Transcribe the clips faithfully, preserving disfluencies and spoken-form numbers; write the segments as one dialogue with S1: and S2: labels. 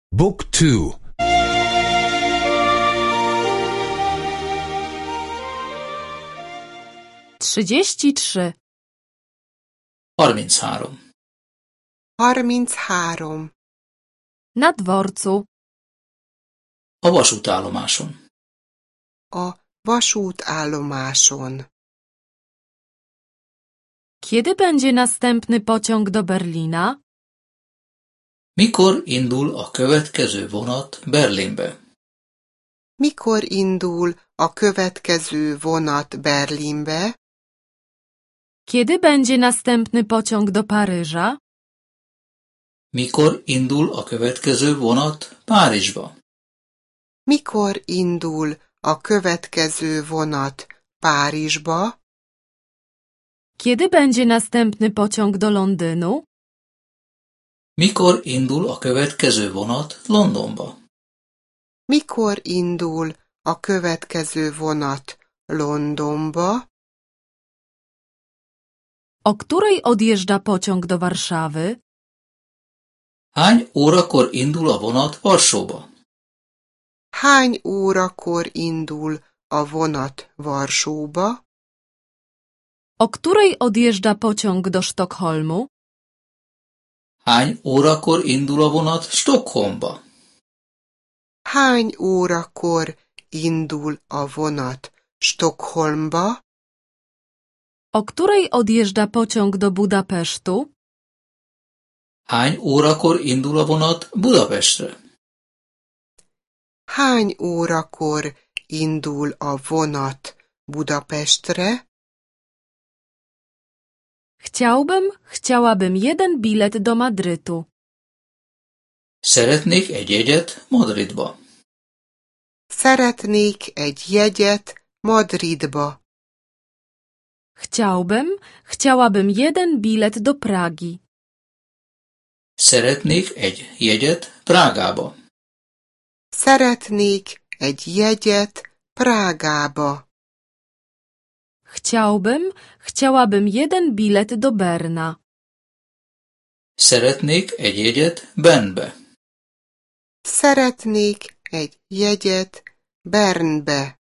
S1: Book two.
S2: trzydzieści trzy.
S3: harminchárom.
S4: harminchárom.
S2: Na dworcu.
S3: A vasútállomáson.
S4: A vasútállomáson.
S2: Kiedy będzie następny pociąg do Berlina?
S3: Mikor indul a következő vonat Berlinbe?
S4: Mikor indul a következő vonat Berlinbe?
S2: Kiedy będzie następny pociąg do Paryża?
S3: Mikor indul a következő vonat Párizsba?
S4: Mikor indul a következő vonat Párizsba?
S2: Kiedy będzie następny pociąg do Londynu?
S3: Mikor indul a következő vonat Londonba?
S4: Mikor indul a következő vonat Londonba?
S2: O której odjeżdża pociąg do Warszawy?
S3: Hány órakor indul a vonat Varsóba?
S4: Hány órakor indul a vonat Varsóba?
S2: O której odjeżdża pociąg do Sztokholmu?
S3: Hány órakor indul a vonat Stockholmba?
S4: Hány órakor indul a vonat Stockholmba?
S2: O której odjeżdża pociąg do Budapesztu?
S3: Hány órakor indul a vonat Budapestre?
S4: Hány órakor indul a vonat Budapestre?
S2: Chciałbym, chciałabym jeden bilet do Madrytu.
S3: Szeretnék egy jegyet Madridba.
S4: Szeretnék egy jegyet Madridba.
S2: Chciałbym, chciałabym jeden bilet do Pragi.
S3: Szeretnék egy jegyet Prágába.
S4: Szeretnék egy jegyet Prágába.
S2: Chciałbym, chciałabym jeden bilet do Berna.
S3: Szeretnék egy jegyet Bernbe.
S4: Szeretnék egy jegyet Bernbe.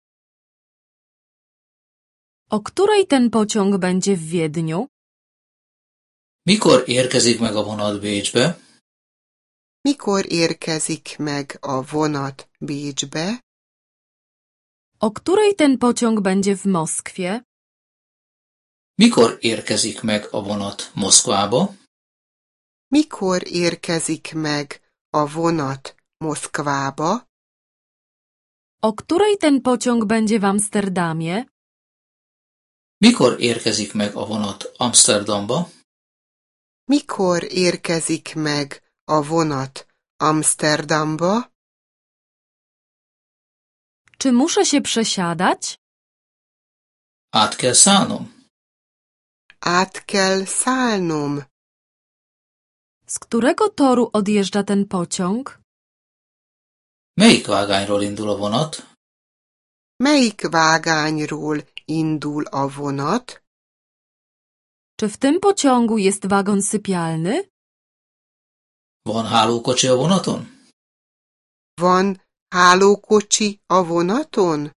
S2: O której ten pociąg będzie w Wiedniu?
S3: Mikor érkezik meg a vonat Bécsbe?
S4: Mikor érkezik meg a vonat Bécsbe?
S2: O której ten pociąg będzie w Moskwie?
S3: Mikor érkezik meg a vonat Moszkvába?
S4: Mikor érkezik meg a vonat Moszkvába?
S2: O której ten pociąg będzie w Amsterdamie?
S3: Mikor érkezik meg a vonat Amsterdamba?
S4: Mikor érkezik meg a vonat Amsterdamba?
S2: Czy muszę się przesiadać?
S3: Át kell szállnom?
S4: Át kell szállnom.
S2: Z którego toru odjeżdża ten pociąg?
S3: Melyik vágányról indul a vonat?
S4: Melyik vágányról indul a vonat?
S2: Czy w tym pociągu jest wagon sypialny?
S3: Van hálókocsi a vonaton?
S4: Van hálókocsi a vonaton?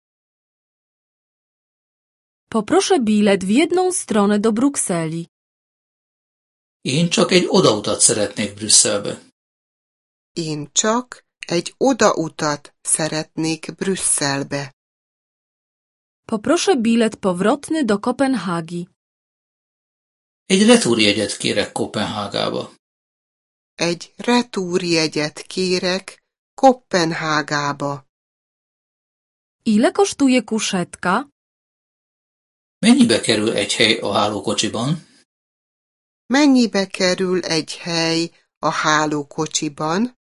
S2: Poproszę bilet w jedną stronę do Brukseli.
S3: Én csak egy odautat szeretnék Brüsszelbe.
S4: Én csak egy odautat szeretnék Brüsszelbe.
S2: Poproszę bilet powrotny do Kopenhagi.
S3: Egy retúrjegyet kérek Kopenhágába.
S4: Egy retúrjegyet kérek Kopenhágába.
S2: Ile kosztuje kuszetka?
S3: Mennyibe kerül egy hely a hálókocsiban?
S4: Mennyibe kerül egy hely a hálókocsiban?